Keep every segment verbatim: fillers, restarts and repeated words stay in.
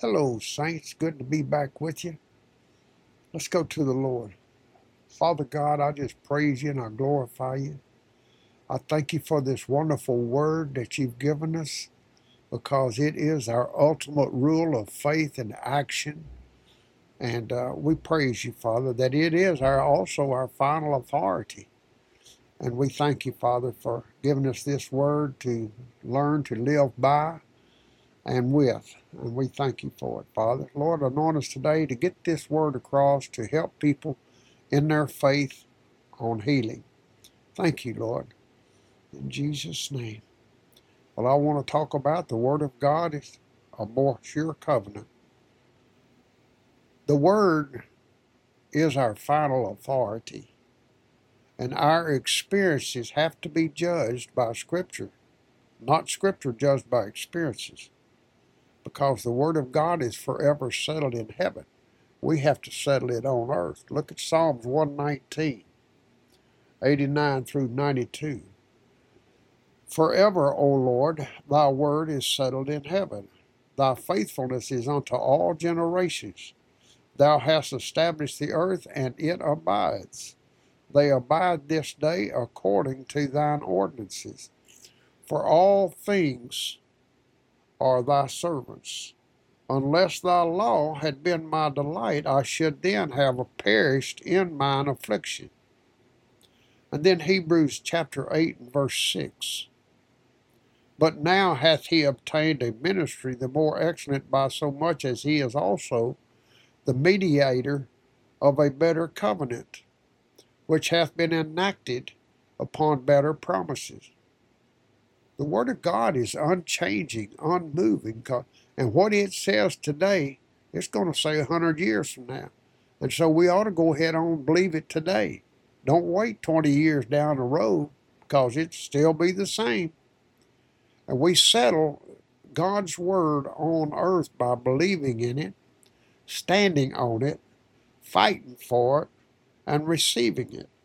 Hello, saints. Good to be back with you. Let's go to the Lord. Father God, I just praise you and I glorify you. I thank you for this wonderful word that you've given us because it is our ultimate rule of faith and action. And uh, we praise you, Father, that it is our also our final authority. And we thank you, Father, for giving us this word to learn to live by and with. And we thank you for it, Father. Lord, anoint us today to get this word across to help people in their faith on healing. Thank you, Lord. In Jesus' name. Well, I want to talk about the Word of God is a more sure covenant. The Word is our final authority, and our experiences have to be judged by Scripture, not Scripture judged by experiences, because the Word of God is forever settled in heaven. We have to settle it on earth. Look at Psalms one nineteen, eighty-nine through ninety-two. Forever, O Lord, thy word is settled in heaven. Thy faithfulness is unto all generations. Thou hast established the earth, and it abides. They abide this day according to thine ordinances. For all things are thy servants. Unless thy law had been my delight, I should then have perished in mine affliction. And then Hebrews chapter eight and verse six. But now hath he obtained a ministry the more excellent by so much as he is also the mediator of a better covenant, which hath been enacted upon better promises. The Word of God is unchanging, unmoving, and what it says today, it's going to say a hundred years from now. And so we ought to go ahead on and believe it today. Don't wait twenty years down the road, because it'll still be the same. And we settle God's Word on earth by believing in it, standing on it, fighting for it, and receiving it.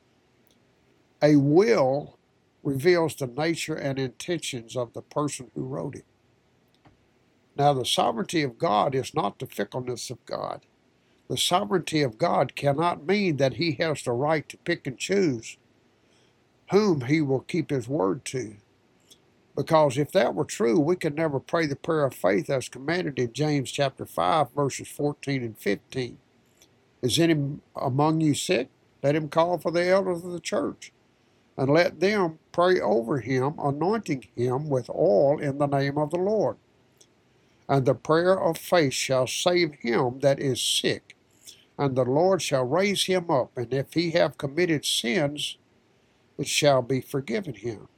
A will reveals the nature and intentions of the person who wrote it. Now, the sovereignty of God is not the fickleness of God. The sovereignty of God cannot mean that he has the right to pick and choose whom he will keep his word to. Because if that were true, we could never pray the prayer of faith as commanded in James chapter five, verses fourteen and fifteen. Is any among you sick? Let him call for the elders of the church, and let them pray over him, anointing him with oil in the name of the Lord. And the prayer of faith shall save him that is sick, and the Lord shall raise him up, and if he have committed sins, it shall be forgiven him.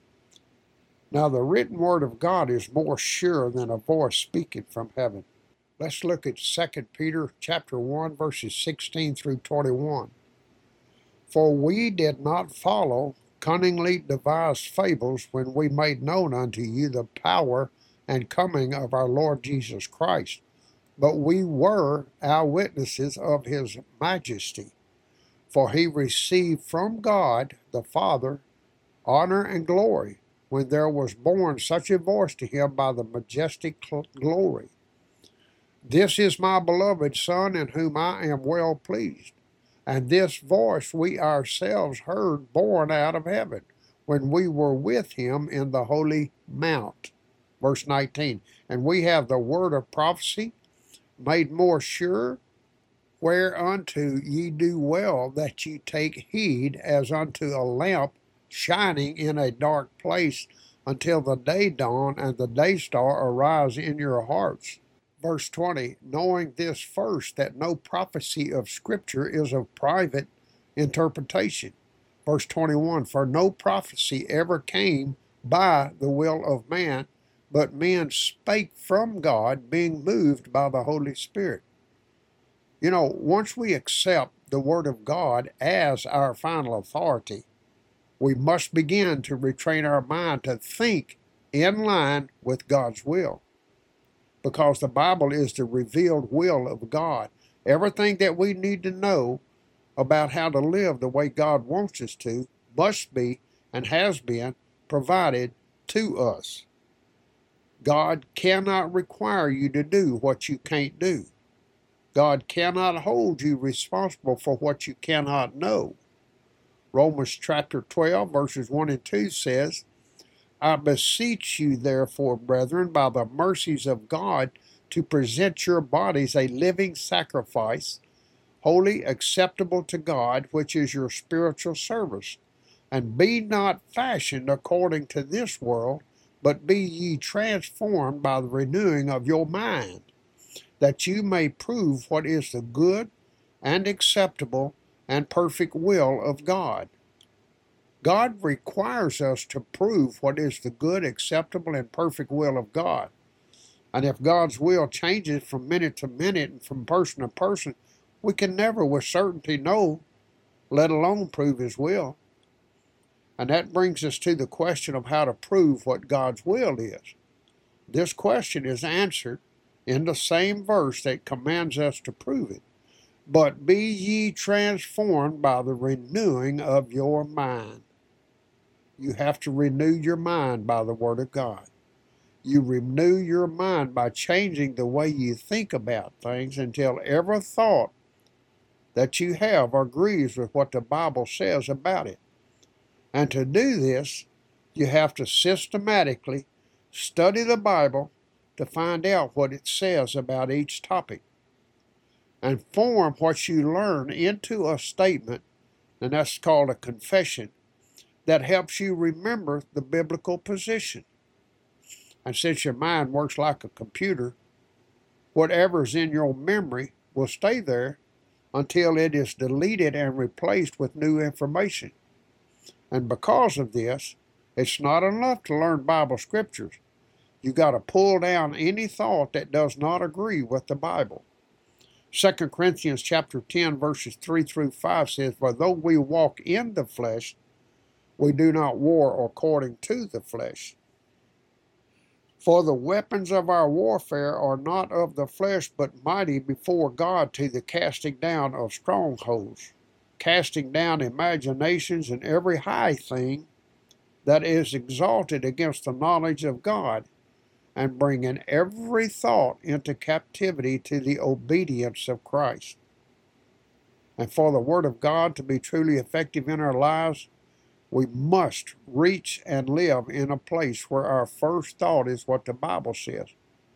Now, the written word of God is more sure than a voice speaking from heaven. Let's look at Second Peter chapter one, verses sixteen through twenty-one. For we did not follow cunningly devised fables when we made known unto you the power and coming of our Lord Jesus Christ, but we were eyewitnesses of his majesty. For he received from God the Father honor and glory, when there was born such a voice to him by the majestic glory. This is my beloved Son, in whom I am well pleased. And this voice we ourselves heard borne out of heaven, when we were with him in the holy mount. Verse nineteen. And we have the word of prophecy made more sure, whereunto ye do well that ye take heed, as unto a lamp shining in a dark place, until the day dawn and the day star arise in your hearts. Verse twenty, knowing this first, that no prophecy of Scripture is of private interpretation. Verse twenty-one, for no prophecy ever came by the will of man, but men spake from God, being moved by the Holy Spirit. You know, once we accept the Word of God as our final authority, we must begin to retrain our mind to think in line with God's will, because the Bible is the revealed will of God. Everything that we need to know about how to live the way God wants us to must be and has been provided to us. God cannot require you to do what you can't do. God cannot hold you responsible for what you cannot know. Romans chapter twelve, verses one and two says, I beseech you, therefore, brethren, by the mercies of God, to present your bodies a living sacrifice, holy, acceptable to God, which is your spiritual service. And be not fashioned according to this world, but be ye transformed by the renewing of your mind, that you may prove what is the good and acceptable and perfect will of God. God requires us to prove what is the good, acceptable, and perfect will of God. And if God's will changes from minute to minute and from person to person, we can never with certainty know, let alone prove His will. And that brings us to the question of how to prove what God's will is. This question is answered in the same verse that commands us to prove it. But be ye transformed by the renewing of your mind. You have to renew your mind by the Word of God. You renew your mind by changing the way you think about things until every thought that you have agrees with what the Bible says about it. And to do this, you have to systematically study the Bible to find out what it says about each topic, and form what you learn into a statement, and that's called a confession, that helps you remember the biblical position. And since your mind works like a computer, whatever's in your memory will stay there until it is deleted and replaced with new information. And because of this, it's not enough to learn Bible scriptures. You got to pull down any thought that does not agree with the Bible. Second Corinthians chapter ten, verses three through five says, For though we walk in the flesh, we do not war according to the flesh. For the weapons of our warfare are not of the flesh, but mighty before God to the casting down of strongholds, casting down imaginations and every high thing that is exalted against the knowledge of God, and bringing every thought into captivity to the obedience of Christ. And for the Word of God to be truly effective in our lives, we must reach and live in a place where our first thought is what the Bible says,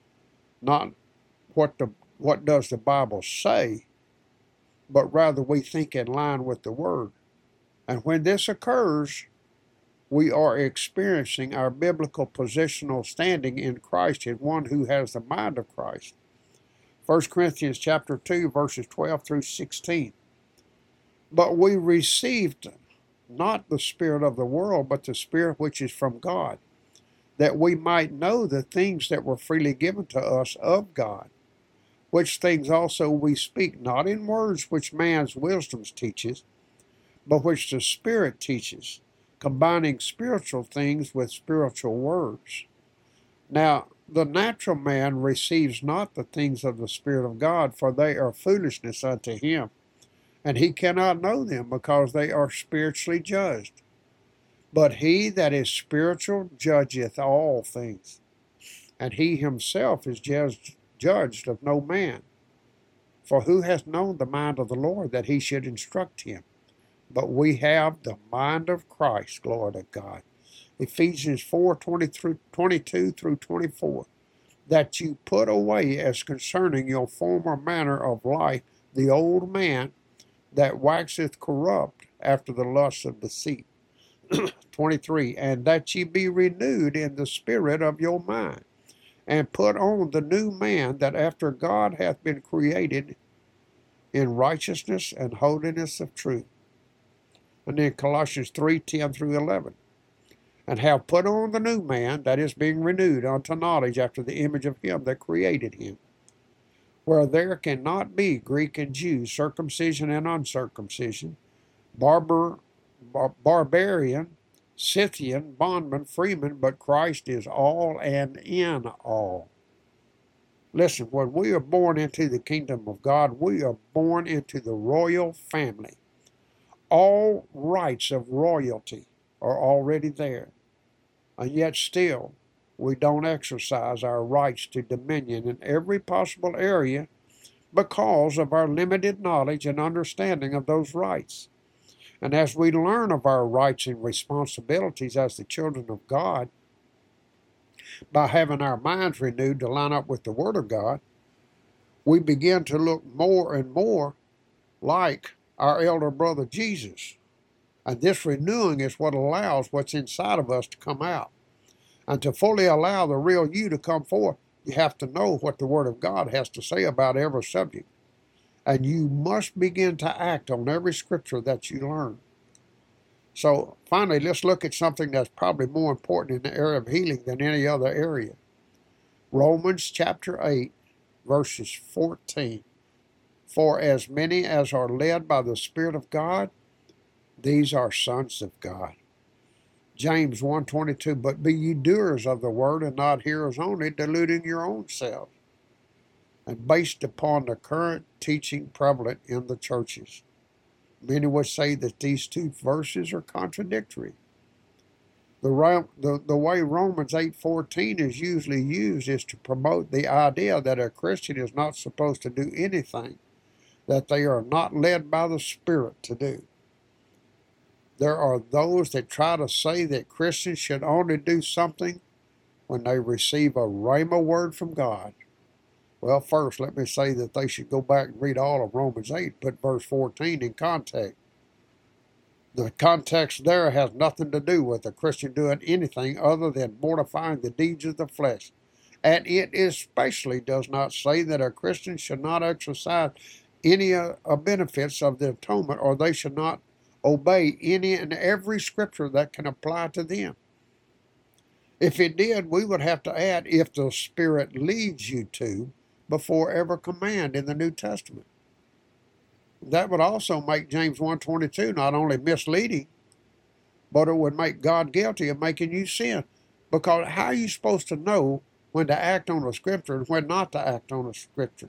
not what the what does the Bible say, but rather we think in line with the Word. And when this occurs, we are experiencing our biblical positional standing in Christ as one who has the mind of Christ. First Corinthians chapter two, verses twelve through sixteen. But we received not the spirit of the world, but the Spirit which is from God, that we might know the things that were freely given to us of God, which things also we speak, not in words which man's wisdom teaches, but which the Spirit teaches, combining spiritual things with spiritual words. Now, the natural man receives not the things of the Spirit of God, for they are foolishness unto him, and he cannot know them, because they are spiritually judged. But he that is spiritual judgeth all things, and he himself is judged, judged of no man. For who has known the mind of the Lord, that he should instruct him? But we have the mind of Christ, glory to God. Ephesians four, twenty-two through twenty-four. That you put away as concerning your former manner of life the old man that waxeth corrupt after the lusts of deceit. twenty-three. And that ye be renewed in the spirit of your mind, and put on the new man, that after God hath been created in righteousness and holiness of truth. And then Colossians three, ten through eleven. And have put on the new man, that is being renewed unto knowledge after the image of him that created him, where there cannot be Greek and Jew, circumcision and uncircumcision, barbar, bar, barbarian, Scythian, bondman, freeman, but Christ is all and in all. Listen, when we are born into the kingdom of God, we are born into the royal family. All rights of royalty are already there. And yet still, we don't exercise our rights to dominion in every possible area because of our limited knowledge and understanding of those rights. And as we learn of our rights and responsibilities as the children of God, by having our minds renewed to line up with the Word of God, we begin to look more and more like our elder brother Jesus. And this renewing is what allows what's inside of us to come out. And to fully allow the real you to come forth, you have to know what the Word of God has to say about every subject. And you must begin to act on every scripture that you learn. So finally, let's look at something that's probably more important in the area of healing than any other area. Romans chapter eight, verses fourteen. For as many as are led by the Spirit of God, these are sons of God. James one twenty-two, but be ye doers of the word and not hearers only, deluding your own selves. And based upon the current teaching prevalent in the churches, many would say that these two verses are contradictory. The, the, the way Romans eight fourteen is usually used is to promote the idea that a Christian is not supposed to do anything that they are not led by the Spirit to do. There are those that try to say that Christians should only do something when they receive a rhema word from God. Well, first, let me say that they should go back and read all of Romans eight, put verse fourteen in context. The context there has nothing to do with a Christian doing anything other than mortifying the deeds of the flesh. And it especially does not say that a Christian should not exercise any uh, benefits of the atonement, or they should not obey any and every scripture that can apply to them. If it did, we would have to add, if the Spirit leads you to, before every command in the New Testament. That would also make James one twenty-two not only misleading, but it would make God guilty of making you sin. Because how are you supposed to know when to act on a scripture and when not to act on a scripture?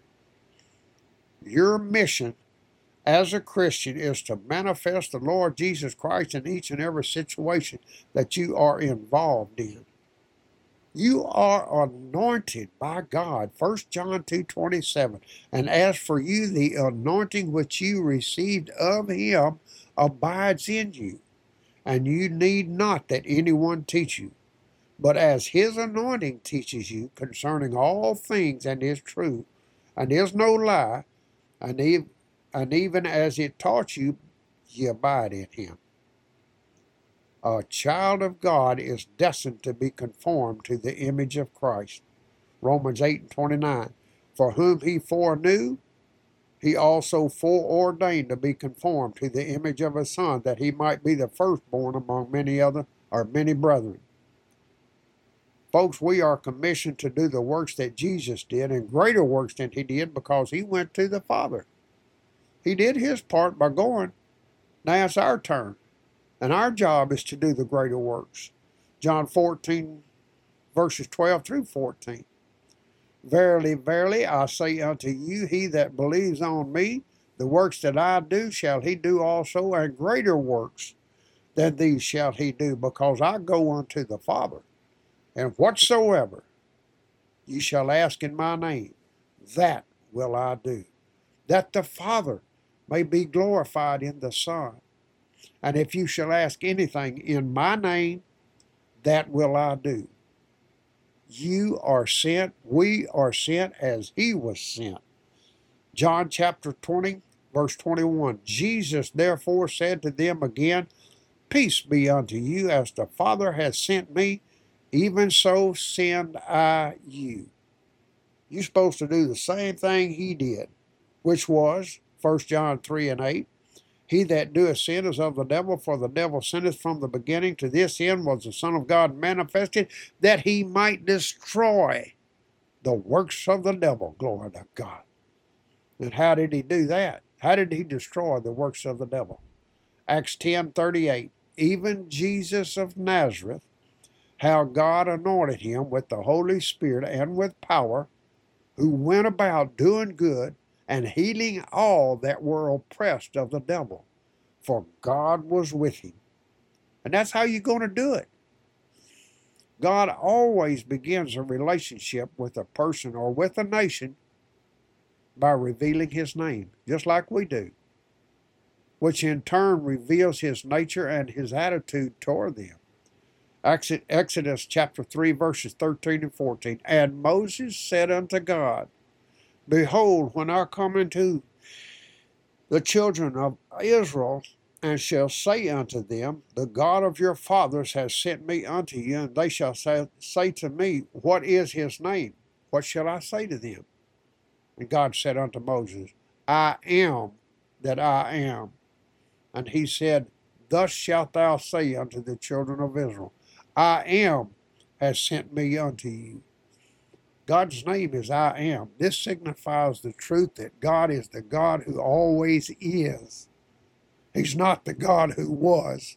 Your mission as a Christian is to manifest the Lord Jesus Christ in each and every situation that you are involved in. You are anointed by God, First John two twenty-seven. And as for you, the anointing which you received of him abides in you, and you need not that anyone teach you. But as his anointing teaches you concerning all things and is true, and is no lie, and even, and even as it taught you, ye abide in him. A child of God is destined to be conformed to the image of Christ. Romans eight and twenty-nine. For whom he foreknew, he also foreordained to be conformed to the image of his Son, that he might be the firstborn among many other, or many brethren. Folks, we are commissioned to do the works that Jesus did, and greater works than he did, because he went to the Father. He did his part by going. Now it's our turn. And our job is to do the greater works. John fourteen, verses twelve through fourteen. Verily, verily, I say unto you, he that believes on me, the works that I do shall he do also, and greater works than these shall he do, because I go unto the Father. And whatsoever ye shall ask in my name, that will I do, that the Father may be glorified in the Son. And if you shall ask anything in my name, that will I do. You are sent, we are sent as he was sent. John chapter twenty, verse twenty-one. Jesus therefore said to them again, peace be unto you, as the Father has sent me, even so send I you. You're supposed to do the same thing he did, which was First John three and eight. He that doeth sin is of the devil, for the devil sinneth from the beginning. To this end was the Son of God manifested, that he might destroy the works of the devil. Glory to God. And how did he do that? How did he destroy the works of the devil? Acts ten thirty-eight. Even Jesus of Nazareth, how God anointed him with the Holy Spirit and with power, who went about doing good and healing all that were oppressed of the devil, for God was with him. And that's how you're going to do it. God always begins a relationship with a person or with a nation by revealing his name, just like we do, which in turn reveals his nature and his attitude toward them. Exodus chapter three, verses thirteen and fourteen. And Moses said unto God, Behold, when I come into the children of Israel, and shall say unto them, The God of your fathers has sent me unto you, and they shall say, say to me, What is his name? What shall I say to them? And God said unto Moses, I am that I am. And he said, Thus shalt thou say unto the children of Israel, I am has sent me unto you. God's name is I am. This signifies the truth that God is the God who always is. He's not the God who was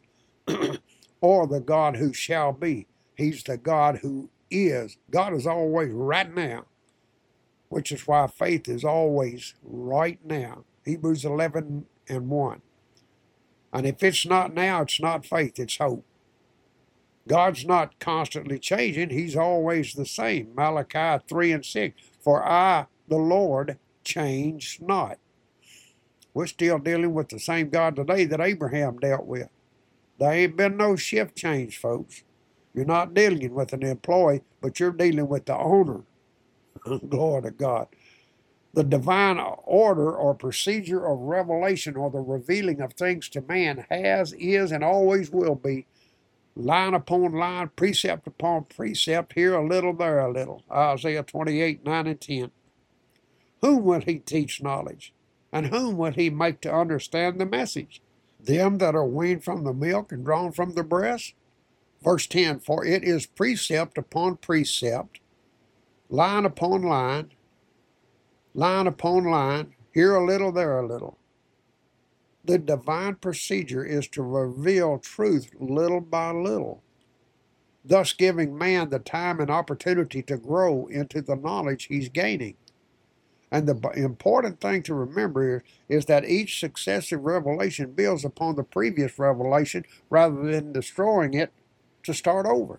or the God who shall be. He's the God who is. God is always right now, which is why faith is always right now. Hebrews eleven and one. And if it's not now, it's not faith, it's hope. God's not constantly changing. He's always the same. Malachi three and six. For I, the Lord, change not. We're still dealing with the same God today that Abraham dealt with. There ain't been no shift change, folks. You're not dealing with an employee, but you're dealing with the owner. Glory to God. The divine order or procedure of revelation or the revealing of things to man has, is, and always will be line upon line, precept upon precept, here a little, there a little. Isaiah twenty-eight, nine and ten. Whom will he teach knowledge? And whom will he make to understand the message? Them that are weaned from the milk and drawn from the breast? Verse ten, for it is precept upon precept, line upon line, line upon line, here a little, there a little. The divine procedure is to reveal truth little by little, thus giving man the time and opportunity to grow into the knowledge he's gaining. And the important thing to remember is, is that each successive revelation builds upon the previous revelation rather than destroying it to start over.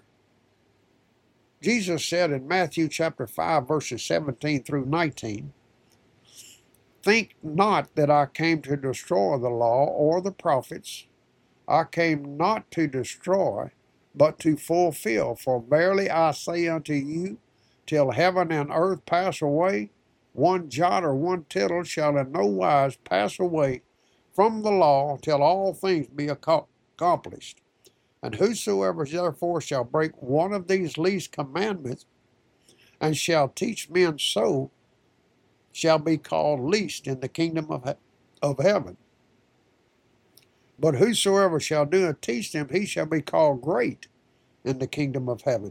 Jesus said in Matthew chapter five, verses seventeen through nineteen, Think not that I came to destroy the law or the prophets. I came not to destroy, but to fulfill. For verily I say unto you, till heaven and earth pass away, one jot or one tittle shall in no wise pass away from the law till all things be accomplished. And whosoever therefore shall break one of these least commandments, and shall teach men so, shall be called least in the kingdom of, he of heaven. But whosoever shall do and teach them, he shall be called great in the kingdom of heaven.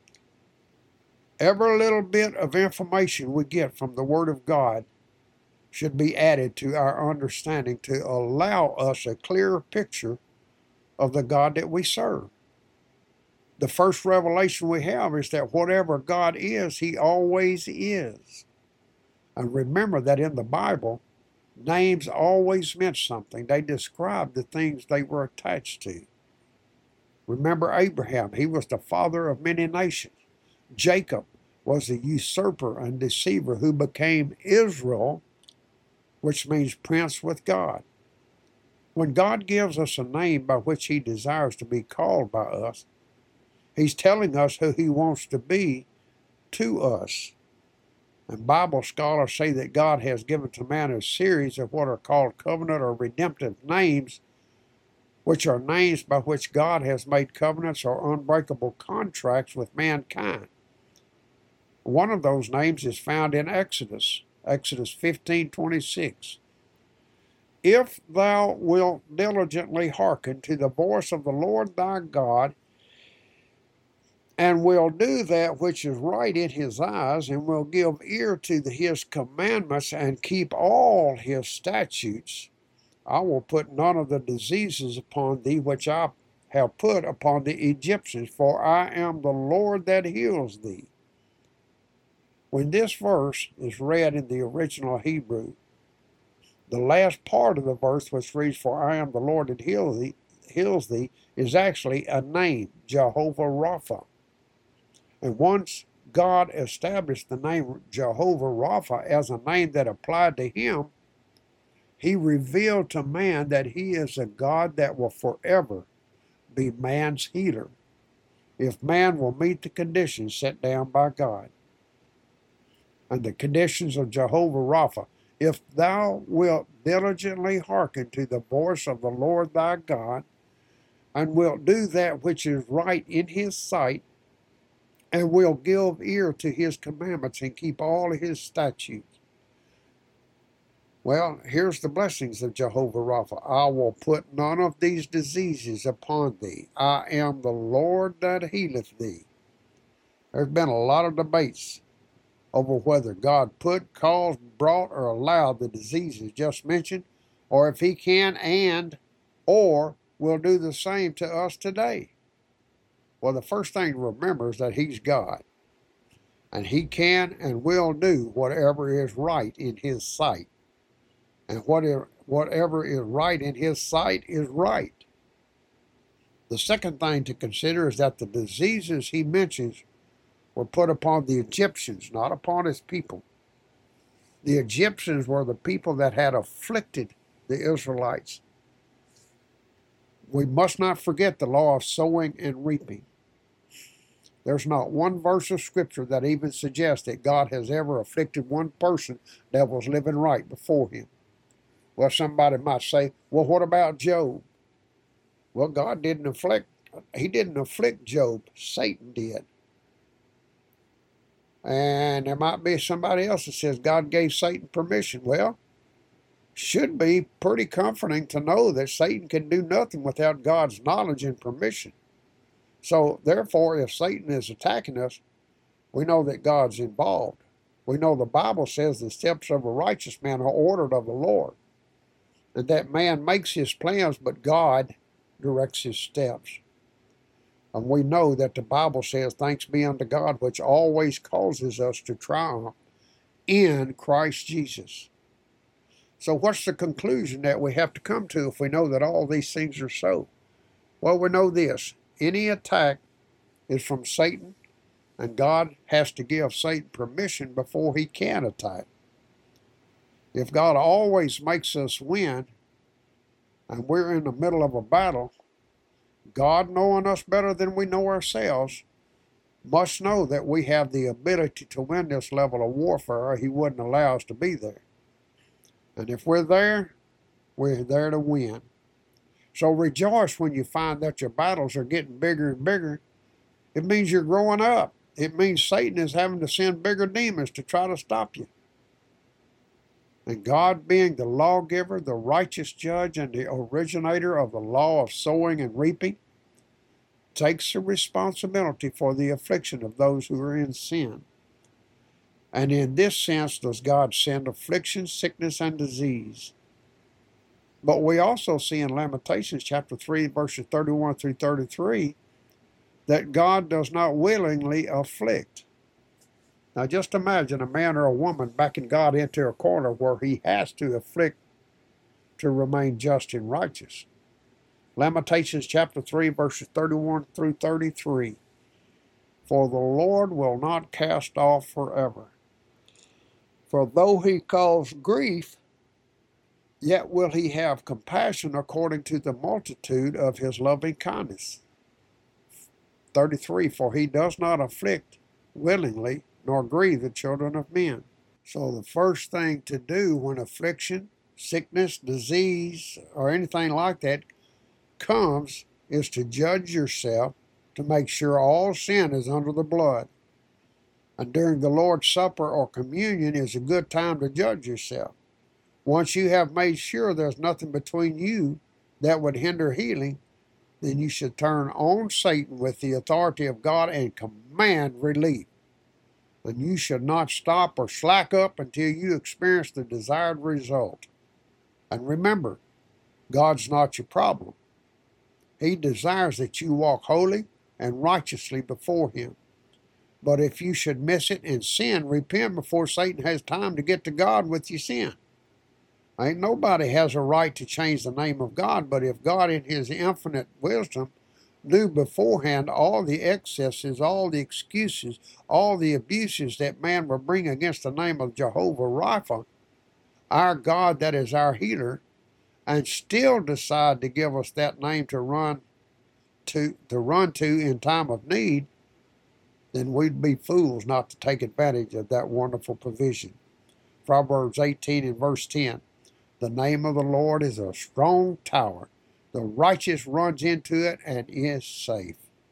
Every little bit of information we get from the Word of God should be added to our understanding to allow us a clearer picture of the God that we serve. The first revelation we have is that whatever God is, He always is. And remember that in the Bible, names always meant something. They described the things they were attached to. Remember Abraham, he was the father of many nations. Jacob was the usurper and deceiver who became Israel, which means prince with God. When God gives us a name by which He desires to be called by us, He's telling us who He wants to be to us. And Bible scholars say that God has given to man a series of what are called covenant or redemptive names, which are names by which God has made covenants or unbreakable contracts with mankind. One of those names is found in Exodus, Exodus fifteen twenty-six. If thou wilt diligently hearken to the voice of the Lord thy God, and will do that which is right in His eyes, and will give ear to the, His commandments, and keep all His statutes, I will put none of the diseases upon thee which I have put upon the Egyptians, for I am the Lord that heals thee. When this verse is read in the original Hebrew, the last part of the verse, which reads, For I am the Lord that heals thee, heals thee, is actually a name, Jehovah Rapha. And once God established the name Jehovah Rapha as a name that applied to him, he revealed to man that he is a God that will forever be man's healer, if man will meet the conditions set down by God. And the conditions of Jehovah Rapha: if thou wilt diligently hearken to the voice of the Lord thy God, and wilt do that which is right in his sight, and will give ear to his commandments, and keep all his statutes. Well, here's the blessings of Jehovah Rapha. I will put none of these diseases upon thee. I am the Lord that healeth thee. There's been a lot of debates over whether God put, caused, brought, or allowed the diseases just mentioned, or if he can and or will do the same to us today. Well, the first thing to remember is that he's God, and he can and will do whatever is right in his sight. And whatever, whatever is right in his sight is right. The second thing to consider is that the diseases he mentions were put upon the Egyptians, not upon his people. The Egyptians were the people that had afflicted the Israelites. We must not forget the law of sowing and reaping. There's not one verse of Scripture that even suggests that God has ever afflicted one person that was living right before him. Well, somebody might say, well, what about Job? Well, God didn't afflict, he didn't afflict Job. Satan did. And there might be somebody else that says God gave Satan permission. Well, should be pretty comforting to know that Satan can do nothing without God's knowledge and permission. So, therefore, if Satan is attacking us, we know that God's involved. We know the Bible says the steps of a righteous man are ordered of the Lord. And that man makes his plans, but God directs his steps. And we know that the Bible says, thanks be unto God, which always causes us to triumph in Christ Jesus. So what's the conclusion that we have to come to if we know that all these things are so? Well, we know this: any attack is from Satan, and God has to give Satan permission before he can attack. If God always makes us win, and we're in the middle of a battle, God, knowing us better than we know ourselves, must know that we have the ability to win this level of warfare, or he wouldn't allow us to be there. And if we're there, we're there to win. So rejoice when you find that your battles are getting bigger and bigger. It means you're growing up. It means Satan is having to send bigger demons to try to stop you. And God, being the lawgiver, the righteous judge, and the originator of the law of sowing and reaping, takes the responsibility for the affliction of those who are in sin. And in this sense does God send affliction, sickness, and disease. But we also see in Lamentations chapter three, verses thirty-one through thirty-three, that God does not willingly afflict. Now just imagine a man or a woman backing God into a corner where he has to afflict to remain just and righteous. Lamentations chapter three, verses thirty-one through thirty-three. For the Lord will not cast off forever. For though he cause grief, yet will he have compassion according to the multitude of his loving kindness. thirty-three. For he does not afflict willingly, nor grieve the children of men. So the first thing to do when affliction, sickness, disease, or anything like that comes is to judge yourself to make sure all sin is under the blood. And during the Lord's Supper or communion is a good time to judge yourself. Once you have made sure there's nothing between you that would hinder healing, then you should turn on Satan with the authority of God and command relief. And you should not stop or slack up until you experience the desired result. And remember, God's not your problem. He desires that you walk holy and righteously before him. But if you should miss it and sin, repent before Satan has time to get to God with your sin. Ain't nobody has a right to change the name of God, but if God in his infinite wisdom knew beforehand all the excesses, all the excuses, all the abuses that man will bring against the name of Jehovah Rapha, our God that is our healer, and still decide to give us that name to run to, to run to in time of need, then we'd be fools not to take advantage of that wonderful provision. Proverbs eighteen and verse ten, the name of the Lord is a strong tower. The righteous runs into it and is safe.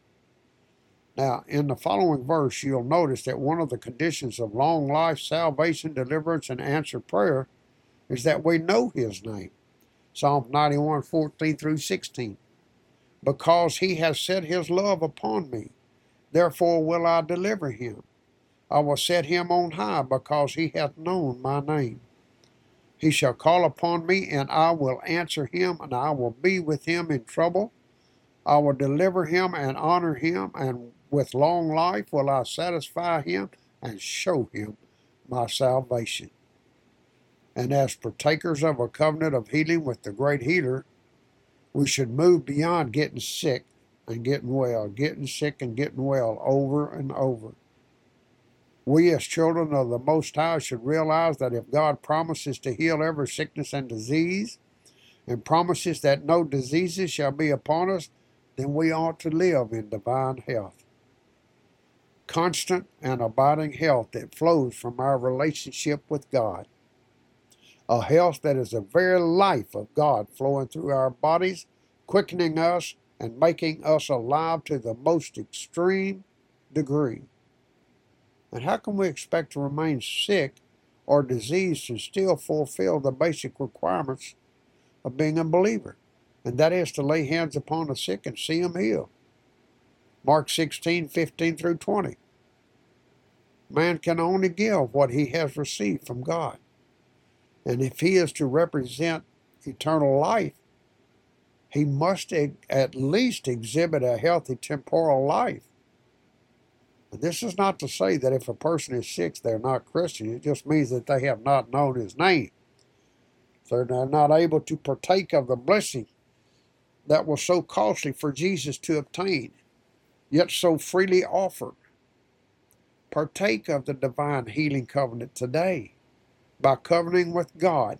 Now, in the following verse, you'll notice that one of the conditions of long life, salvation, deliverance, and answered prayer is that we know his name. Psalm ninety-one, fourteen through sixteen. Because he has set his love upon me, therefore will I deliver him. I will set him on high, because he hath known my name. He shall call upon me, and I will answer him, and I will be with him in trouble. I will deliver him and honor him, and with long life will I satisfy him and show him my salvation. And as partakers of a covenant of healing with the great healer, we should move beyond getting sick and getting well, getting sick and getting well over and over. We as children of the Most High should realize that if God promises to heal every sickness and disease, and promises that no diseases shall be upon us, then we ought to live in divine health. Constant and abiding health that flows from our relationship with God. A health that is the very life of God flowing through our bodies, quickening us and making us alive to the most extreme degree. And how can we expect to remain sick or diseased and still fulfill the basic requirements of being a believer? And that is to lay hands upon the sick and see them healed. Mark sixteen, fifteen through twenty. Man can only give what he has received from God. And if he is to represent eternal life, he must at least exhibit a healthy temporal life. And this is not to say that if a person is sick, they're not Christian. It just means that they have not known his name. So they're not able to partake of the blessing that was so costly for Jesus to obtain, yet so freely offered. Partake of the divine healing covenant today by covenanting with God,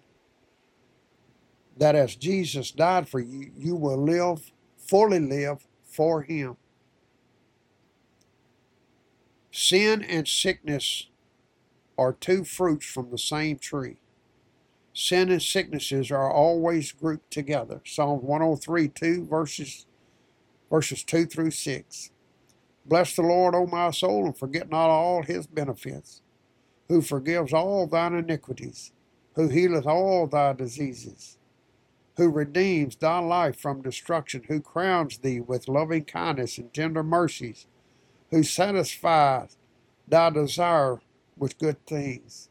that as Jesus died for you, you will live, fully live for him. Sin and sickness are two fruits from the same tree. Sin and sicknesses are always grouped together. Psalm one oh three, two, verses, verses two through six. Bless the Lord, O my soul, and forget not all his benefits, who forgives all thine iniquities, who healeth all thy diseases, who redeems thy life from destruction, who crowns thee with loving kindness and tender mercies, who satisfies thy desire with good things,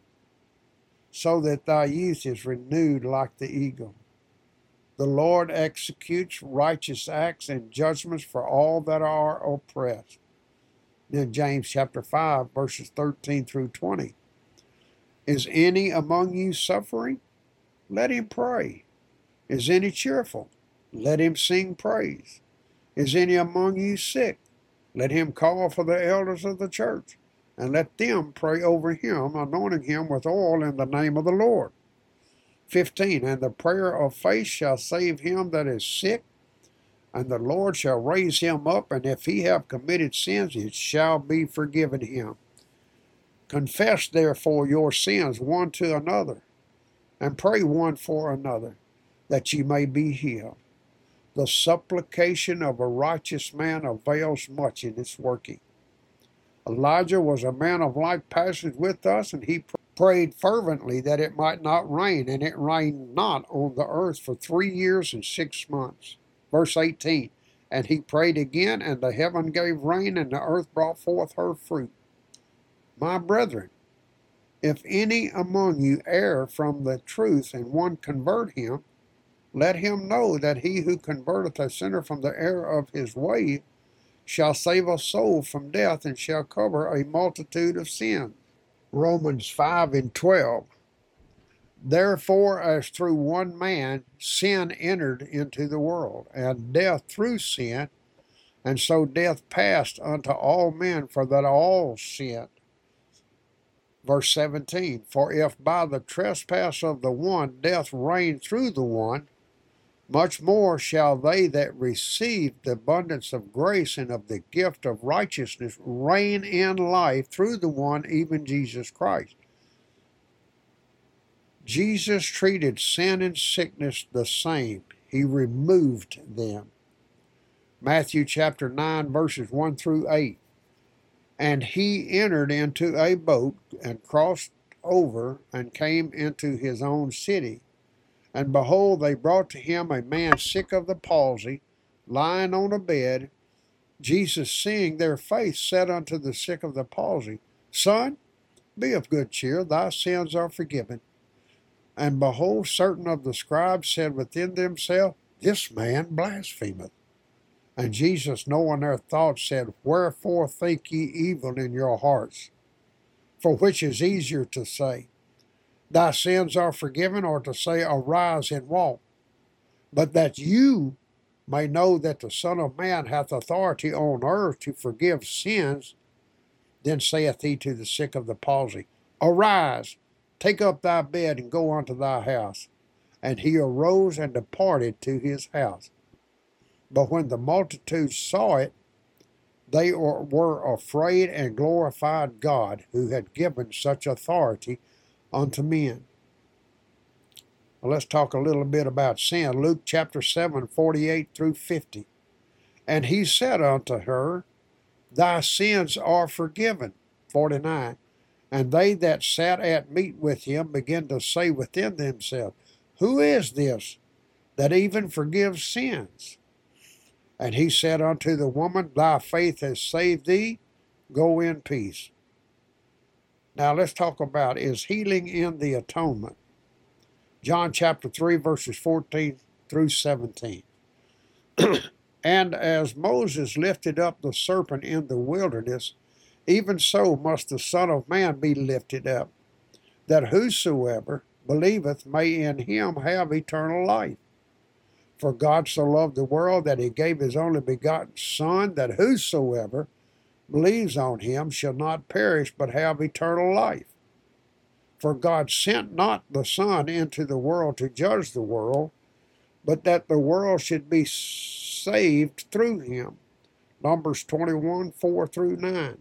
so that thy youth is renewed like the eagle. The Lord executes righteous acts and judgments for all that are oppressed. Then James chapter five, verses thirteen through twenty. Is any among you suffering? Let him pray. Is any cheerful? Let him sing praise. Is any among you sick? Let him call for the elders of the church, and let them pray over him, anointing him with oil in the name of the Lord. fifteen. And the prayer of faith shall save him that is sick, and the Lord shall raise him up, and if he have committed sins, it shall be forgiven him. Confess therefore your sins one to another, and pray one for another, that ye may be healed. The supplication of a righteous man avails much in its working. Elijah was a man of like passions with us, and he prayed fervently that it might not rain, and it rained not on the earth for three years and six months. Verse eighteen, and he prayed again, and the heaven gave rain, and the earth brought forth her fruit. My brethren, if any among you err from the truth, and one convert him, let him know that he who converteth a sinner from the error of his way shall save a soul from death, and shall cover a multitude of sins. Romans five and twelve. Therefore, as through one man sin entered into the world, and death through sin, And so death passed unto all men, for that all sinned. Verse seventeen, for if by the trespass of the one death reigned through the one, much more shall they that receive the abundance of grace and of the gift of righteousness reign in life through the one, even Jesus Christ. Jesus treated sin and sickness the same. He removed them. Matthew chapter nine, verses one through eight. And he entered into a boat and crossed over and came into his own city. And behold, they brought to him a man sick of the palsy, lying on a bed. Jesus, seeing their faith, said unto the sick of the palsy, Son, be of good cheer, thy sins are forgiven. And behold, certain of the scribes said within themselves, This man blasphemeth. And Jesus, knowing their thoughts, said, Wherefore think ye evil in your hearts? For which is easier to say, Thy sins are forgiven, or to say, Arise and walk? But that you may know that the Son of Man hath authority on earth to forgive sins, then saith he to the sick of the palsy, Arise, take up thy bed, and go unto thy house. And he arose and departed to his house. But when the multitude saw it, they were afraid and glorified God, who had given such authority unto men. Well, let's talk a little bit about sin. Luke chapter seven, forty-eight through fifty. And he said unto her, Thy sins are forgiven. forty-nine. And they that sat at meat with him began to say within themselves, Who is this that even forgives sins? And he said unto the woman, Thy faith has saved thee, go in peace. Now let's talk about, is healing in the atonement? John chapter three, verses fourteen through seventeen. And as Moses lifted up the serpent in the wilderness, even so must the Son of Man be lifted up, that whosoever believeth may in him have eternal life. For God so loved the world that he gave his only begotten Son, that whosoever believes on him shall not perish, but have eternal life. For God sent not the Son into the world to judge the world, but that the world should be saved through him. Numbers twenty-one, four through nine.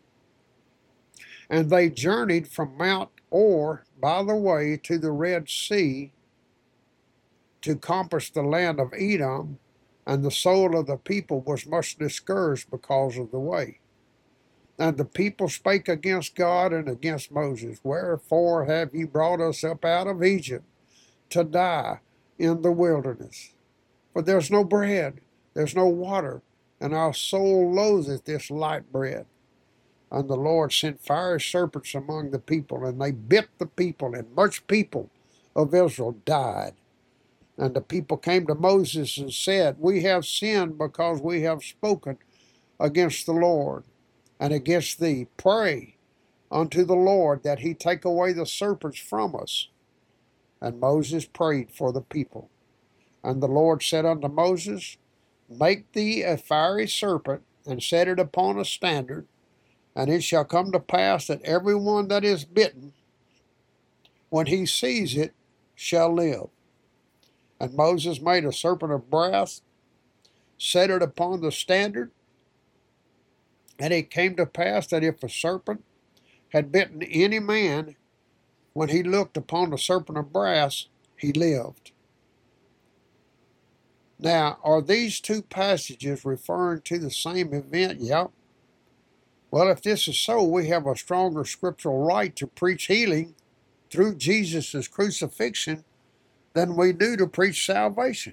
And they journeyed from Mount Or by the way to the Red Sea, to compass the land of Edom, and the soul of the people was much discouraged because of the way. And the people spake against God and against Moses, Wherefore have ye brought us up out of Egypt to die in the wilderness? For there's no bread, there's no water, and our soul loatheth this light bread. And the Lord sent fiery serpents among the people, and they bit the people, and much people of Israel died. And the people came to Moses and said, We have sinned because we have spoken against the Lord and against thee. Pray unto the Lord that he take away the serpents from us. And Moses prayed for the people. And the Lord said unto Moses, Make thee a fiery serpent, and set it upon a standard, and it shall come to pass that every one that is bitten, when he sees it, shall live. And Moses made a serpent of brass, set it upon the standard, and it came to pass that if a serpent had bitten any man, when he looked upon the serpent of brass, he lived. Now, are these two passages referring to the same event? Yep. Well, if this is so, we have a stronger scriptural right to preach healing through Jesus' crucifixion than we do to preach salvation.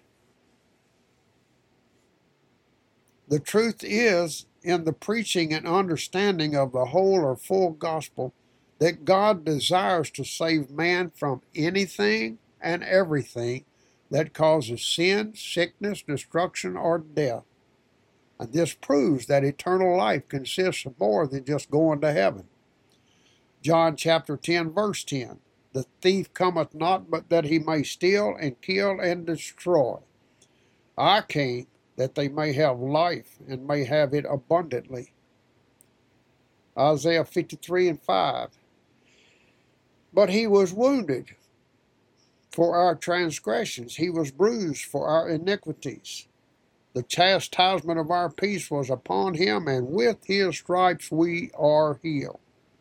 The truth is, in the preaching and understanding of the whole or full gospel, that God desires to save man from anything and everything that causes sin, sickness, destruction, or death. And this proves that eternal life consists of more than just going to heaven. John chapter ten, verse ten. The thief cometh not but that he may steal and kill and destroy. I came that they may have life and may have it abundantly. Isaiah fifty-three and five. But he was wounded for our transgressions, he was bruised for our iniquities. The chastisement of our peace was upon him, and with his stripes we are healed.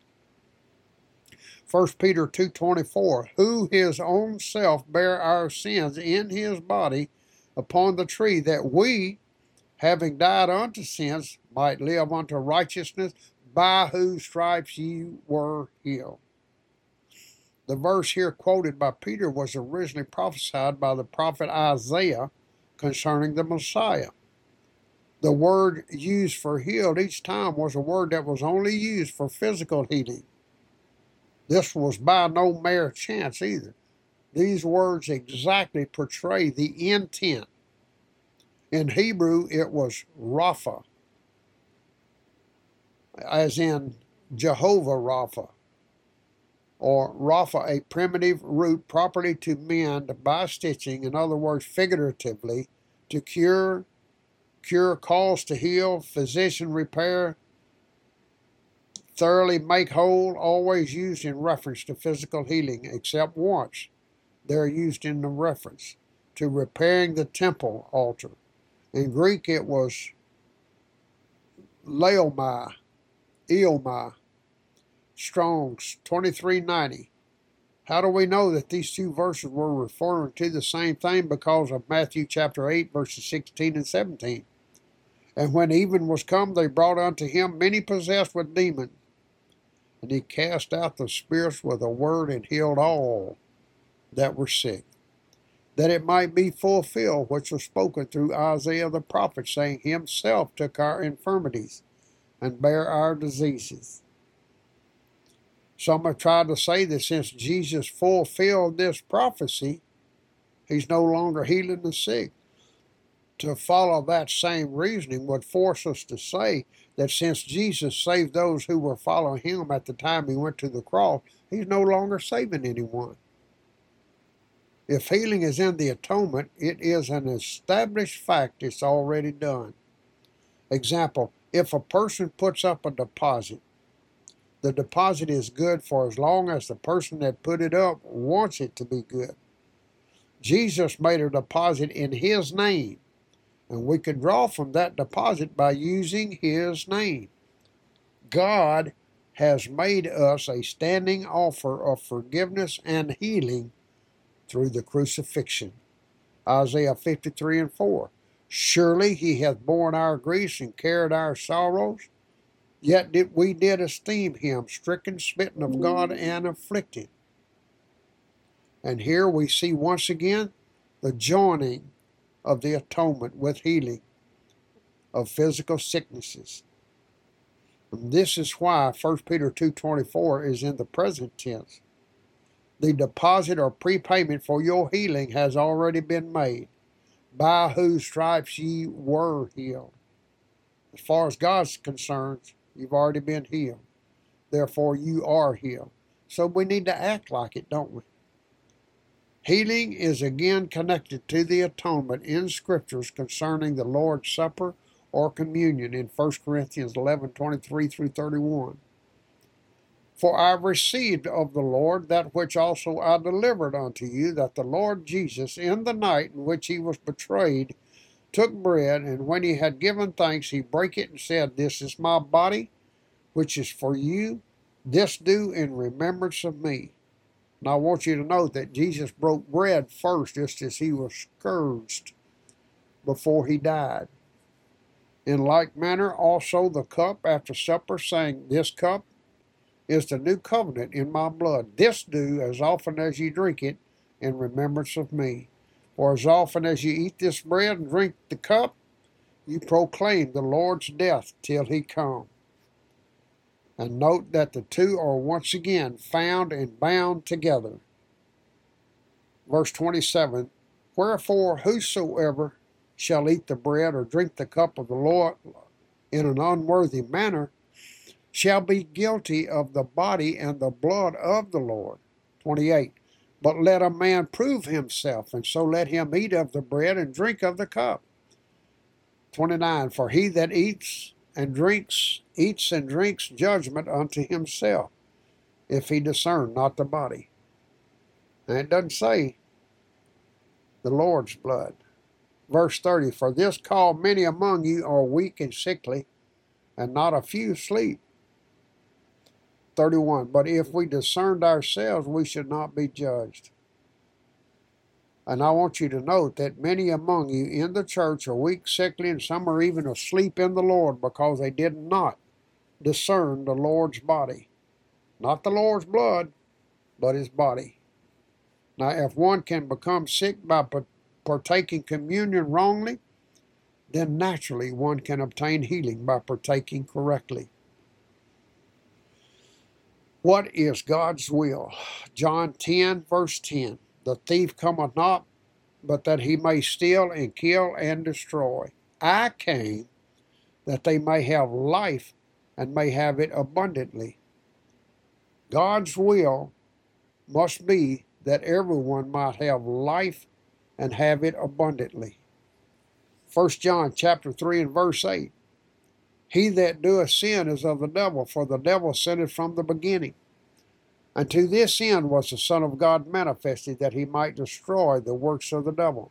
First Peter two twenty-four, who his own self bare our sins in his body upon the tree, that we, having died unto sins, might live unto righteousness, by whose stripes ye were healed. The verse here quoted by Peter was originally prophesied by the prophet Isaiah concerning the Messiah. The word used for healed each time was a word that was only used for physical healing. This was by no mere chance either. These words exactly portray the intent. In Hebrew, it was Rapha, as in Jehovah Rapha, or Rapha, a primitive root properly to mend by stitching, in other words, figuratively, to cure, cure, cause to heal, physician repair, thoroughly make whole, always used in reference to physical healing, except once they're used in the reference to repairing the temple altar. In Greek, it was leomai, eomai, Strong's twenty-three ninety. How do we know that these two verses were referring to the same thing? Because of Matthew chapter eight, verses sixteen and seventeen. And when even was come, they brought unto him many possessed with demons, and he cast out the spirits with a word and healed all that were sick, that it might be fulfilled which was spoken through Isaiah the prophet, saying, himself took our infirmities and bare our diseases. Some have tried to say that since Jesus fulfilled this prophecy, he's no longer healing the sick. To follow that same reasoning would force us to say that since Jesus saved those who were following him at the time he went to the cross, he's no longer saving anyone. If healing is in the atonement, it is an established fact it's already done. Example, if a person puts up a deposit, the deposit is good for as long as the person that put it up wants it to be good. Jesus made a deposit in his name, and we can draw from that deposit by using his name. God has made us a standing offer of forgiveness and healing through the crucifixion. Isaiah fifty-three and four. Surely he hath borne our griefs and carried our sorrows. Yet did we did esteem him stricken, smitten of God, and afflicted. And here we see once again the joining of the atonement with healing of physical sicknesses. And this is why First Peter two twenty-four is in the present tense. The deposit or prepayment for your healing has already been made, by whose stripes ye were healed. As far as God's concerned, you've already been healed. Therefore, you are healed. So we need to act like it, don't we? Healing is again connected to the atonement in scriptures concerning the Lord's Supper or communion in First Corinthians eleven twenty-three through thirty-one. For I received of the Lord that which also I delivered unto you, that the Lord Jesus, in the night in which he was betrayed, took bread, and when he had given thanks, he brake it and said, This is my body, which is for you. This do in remembrance of me. And I want you to note that Jesus broke bread first, just as he was scourged before he died. In like manner also the cup after supper, saying, This cup is the new covenant in my blood. This do as often as you drink it in remembrance of me. For as often as you eat this bread and drink the cup, you proclaim the Lord's death till he come. And note that the two are once again found and bound together. Verse twenty-seven, Wherefore whosoever shall eat the bread or drink the cup of the Lord in an unworthy manner shall be guilty of the body and the blood of the Lord. twenty-eight, But let a man prove himself, and so let him eat of the bread and drink of the cup. twenty-nine, for he that eats and drinks, eats and drinks judgment unto himself, if he discern not the body. And it doesn't say the Lord's blood. Verse thirty, for this cause many among you are weak and sickly, and not a few sleep. thirty-one, but if we discerned ourselves, we should not be judged. And I want you to note that many among you in the church are weak, sickly, and some are even asleep in the Lord because they did not discern the Lord's body. Not the Lord's blood, but his body. Now, if one can become sick by partaking communion wrongly, then naturally one can obtain healing by partaking correctly. What is God's will? John ten, verse ten. The thief cometh not, but that he may steal and kill and destroy. I came that they may have life and may have it abundantly. God's will must be that everyone might have life and have it abundantly. First John chapter three and verse eight. He that doeth sin is of the devil, for the devil sinned from the beginning. And to this end was the Son of God manifested, that he might destroy the works of the devil.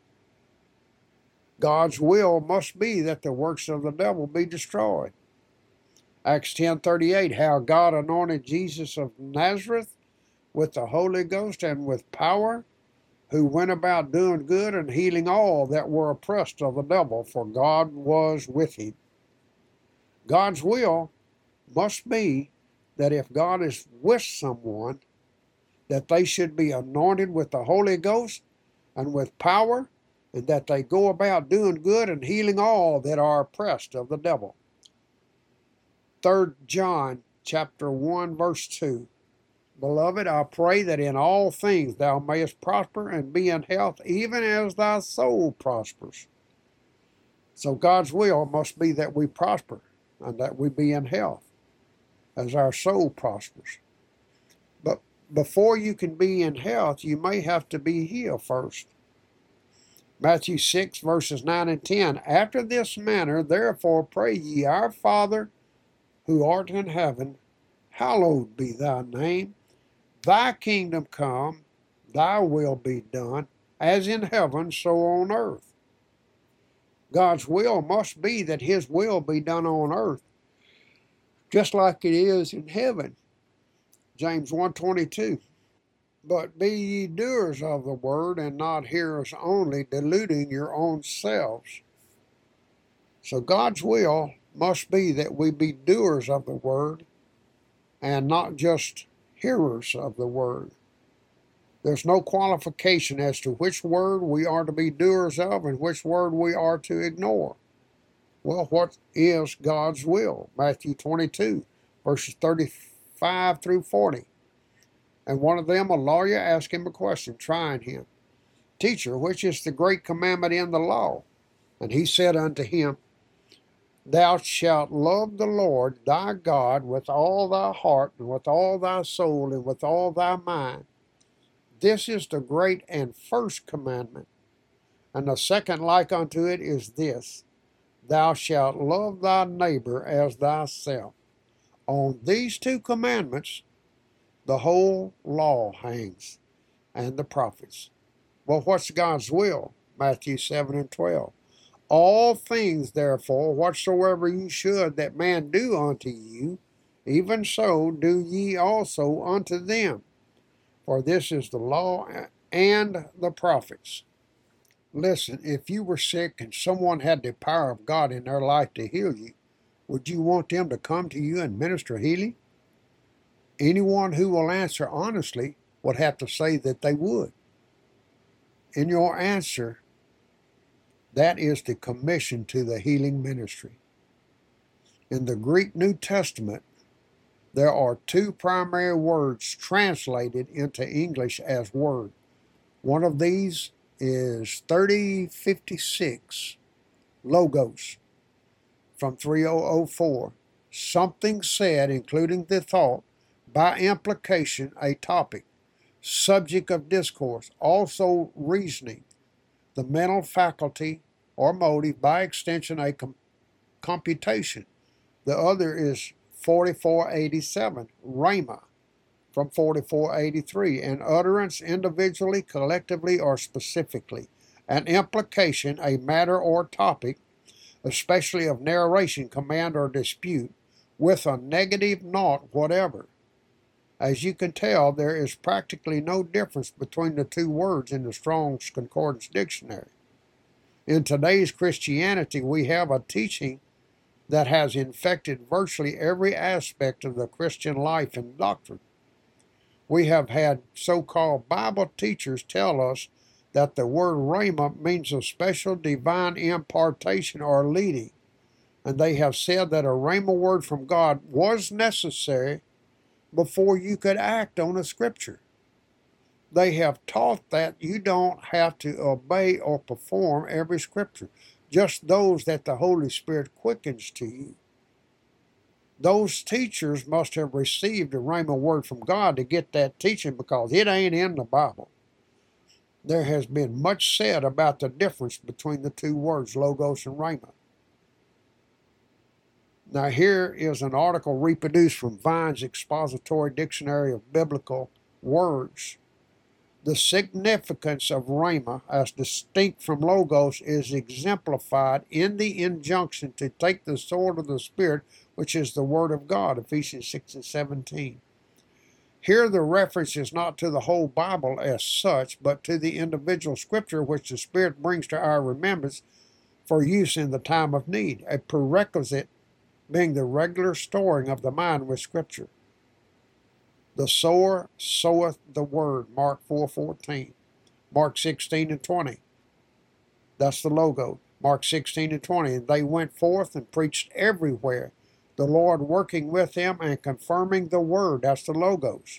God's will must be that the works of the devil be destroyed. Acts ten thirty-eight, how God anointed Jesus of Nazareth with the Holy Ghost and with power, who went about doing good and healing all that were oppressed of the devil, for God was with him. God's will must be that if God is with someone, that they should be anointed with the Holy Ghost and with power, and that they go about doing good and healing all that are oppressed of the devil. Third John chapter one, verse two. Beloved, I pray that in all things thou mayest prosper and be in health, even as thy soul prospers. So God's will must be that we prosper and that we be in health as our soul prospers. But before you can be in health, you may have to be healed first. Matthew six, verses nine and ten. After this manner, therefore, pray ye, Our Father, who art in heaven, hallowed be thy name. Thy kingdom come, thy will be done, as in heaven, so on earth. God's will must be that his will be done on earth, just like it is in heaven. James one twenty-two. But be ye doers of the word, and not hearers only, deluding your own selves. So God's will must be that we be doers of the word, and not just hearers of the word. There's no qualification as to which word we are to be doers of and which word we are to ignore. Well, what is God's will? Matthew twenty-two, verses thirty-five through forty. And one of them, a lawyer, asked him a question, trying him. Teacher, which is the great commandment in the law? And he said unto him, Thou shalt love the Lord thy God with all thy heart, and with all thy soul, and with all thy mind. This is the great and first commandment. And the second like unto it is this, Thou shalt love thy neighbor as thyself. On these two commandments the whole law hangs, and the prophets. Well, what's God's will? Matthew seven and twelve. All things, therefore, whatsoever ye should that man do unto you, even so do ye also unto them. For this is the law and the prophets. Listen, if you were sick and someone had the power of God in their life to heal you, would you want them to come to you and minister healing? Anyone who will answer honestly would have to say that they would. In your answer, that is the commission to the healing ministry. In the Greek New Testament, there are two primary words translated into English as word. One of these is thirty fifty-six, logos, from three thousand four. Something said, including the thought, by implication, a topic, subject of discourse, also reasoning, the mental faculty, or motive, by extension, a com- computation. The other is forty-four eighty-seven, rhema, from forty-four eighty-three, an utterance individually, collectively, or specifically, an implication, a matter or topic, especially of narration, command, or dispute, with a negative naught whatever. As you can tell, there is practically no difference between the two words in the Strong's Concordance Dictionary. In today's Christianity, we have a teaching that has infected virtually every aspect of the Christian life and doctrine. We have had so-called Bible teachers tell us that the word rhema means a special divine impartation or leading, and they have said that a rhema word from God was necessary before you could act on a scripture. They have taught that you don't have to obey or perform every scripture, just those that the Holy Spirit quickens to you. Those teachers must have received a rhema word from God to get that teaching, because it ain't in the Bible. There has been much said about the difference between the two words, logos and rhema. Now here is an article reproduced from Vine's Expository Dictionary of Biblical Words. The significance of rhema, as distinct from logos, is exemplified in the injunction to take the sword of the Spirit, which is the Word of God, Ephesians six and seventeen. Here the reference is not to the whole Bible as such, but to the individual scripture which the Spirit brings to our remembrance for use in the time of need, a prerequisite being the regular storing of the mind with Scripture. The sower soweth the word, Mark four fourteen. Mark sixteen and twenty. That's the logo, Mark sixteen and twenty. And they went forth and preached everywhere, the Lord working with them and confirming the word, that's the logos,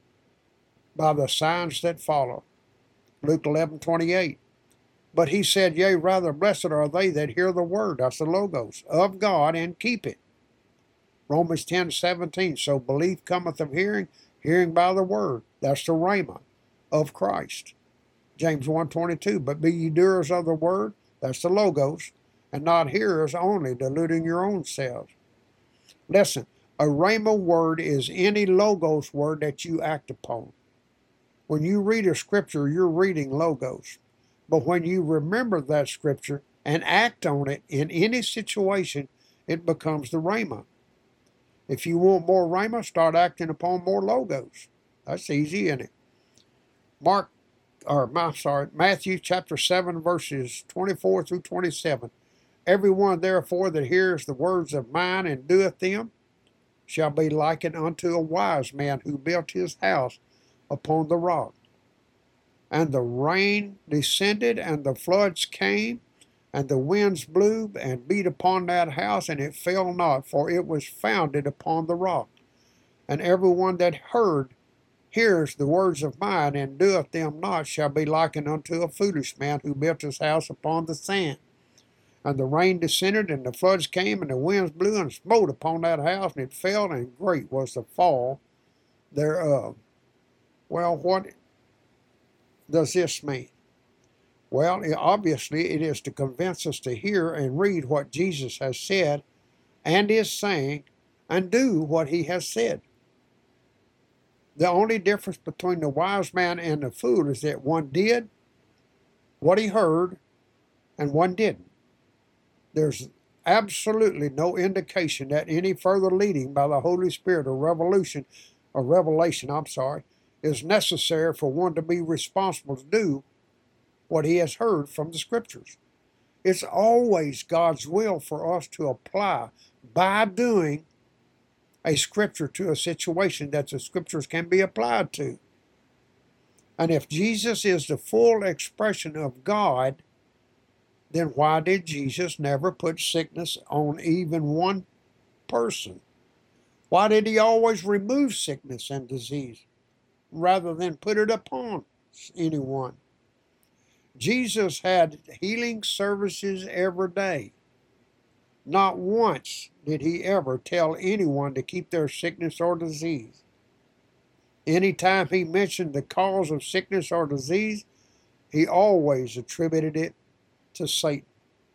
by the signs that follow. Luke eleven twenty-eight. But he said, yea, rather blessed are they that hear the word, that's the logos, of God, and keep it. Romans ten seventeen. So belief cometh of hearing, hearing by the word, that's the rhema of Christ. James one twenty-two. But be ye doers of the word, that's the logos, and not hearers only, deluding your own selves. Listen, a rhema word is any logos word that you act upon. When you read a scripture, you're reading logos. But when you remember that scripture and act on it in any situation, it becomes the rhema. If you want more rhema, start acting upon more logos. That's easy, isn't it? Mark, or I'm sorry, Matthew chapter seven, verses twenty-four through twenty-seven. Everyone therefore that hears the words of mine and doeth them shall be likened unto a wise man who built his house upon the rock. And the rain descended, and the floods came, and the winds blew and beat upon that house, and it fell not, for it was founded upon the rock. And everyone that heard, hears the words of mine, and doeth them not, shall be likened unto a foolish man who built his house upon the sand. And the rain descended, and the floods came, and the winds blew and smote upon that house, and it fell, and great was the fall thereof. Well, what does this mean? Well, obviously it is to convince us to hear and read what Jesus has said and is saying, and do what he has said. The only difference between the wise man and the fool is that one did what he heard and one didn't. There's absolutely no indication that any further leading by the Holy Spirit or revolution or revelation, I'm sorry, is necessary for one to be responsible to do what he has heard from the scriptures. It's always God's will for us to apply by doing a scripture to a situation that the scriptures can be applied to. And if Jesus is the full expression of God, then why did Jesus never put sickness on even one person? Why did he always remove sickness and disease rather than put it upon anyone? Jesus had healing services every day. Not once did he ever tell anyone to keep their sickness or disease. Anytime he mentioned the cause of sickness or disease, he always attributed it to Satan.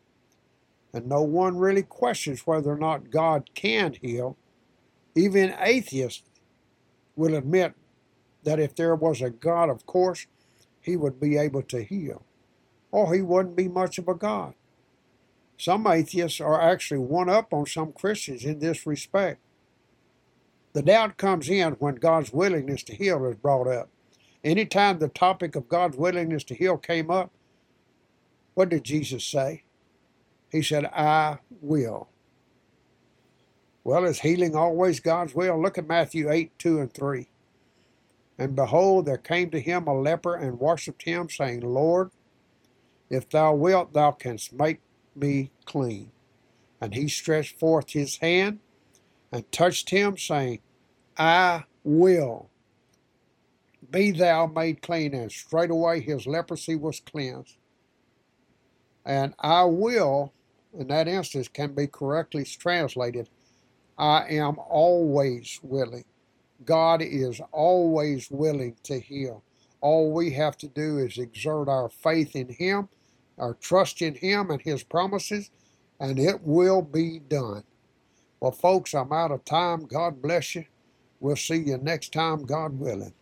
and no one really questions whether or not God can heal. Even atheists will admit that if there was a God, of course, he would be able to heal, or he wouldn't be much of a God. Some atheists are actually one up on some Christians in this respect. The doubt comes in when God's willingness to heal is brought up. Anytime the topic of God's willingness to heal came up, what did Jesus say? He said, I will. Well, is healing always God's will? Look at Matthew eight, two and three. And behold, there came to him a leper and worshipped him, saying, Lord, if thou wilt, thou canst make me clean. And he stretched forth his hand and touched him, saying, I will. Be thou made clean. And straightway his leprosy was cleansed. And I will, in that instance, can be correctly translated, I am always willing. God is always willing to heal. All we have to do is exert our faith in him, our trust in him and his promises, and it will be done. Well, folks, I'm out of time. God bless you. We'll see you next time, God willing.